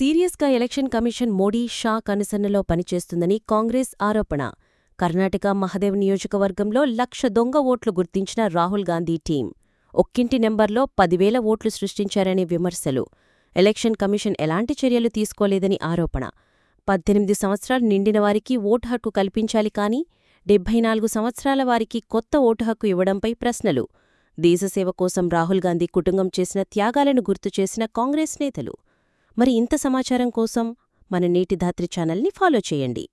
సీరియస్గా election commission Modi, Shah కనుసన్నలో పనిచేస్తుందని కాంగ్రెస్ ఆరోపణ. కర్ణాటక మహదేవ్ నియోజకవర్గంలో 1,00,000 దొంగ ఓట్లు గుర్తించిన రాహుల్ గాంధీ టీం ఒక్కింటి నెంబర్లో 10,000 ఓట్లు సృష్టించారనే విమర్శలు. ఎలక్షన్ కమిషన్ ఎలాంటి చర్యలు తీసుకోలేదని ఆరోపణ. 18 సంవత్సరాలు నిండిన వారికి ఓటు హక్కు కల్పించాలి కానీ 74 సంవత్సరాల వారికి కొత్త ఓటు హక్కు ఇవ్వడంపై ప్రశ్నలు. దేశసేవ కోసం రాహుల్ గాంధీ కుటుంబం చేసిన త్యాగాలను గుర్తుచేసిన కాంగ్రెస్ నేతలు. మరి ఇంత సమాచారం కోసం మన నేటి ధాత్రి ఛానల్ని ఫాలో చేయండి.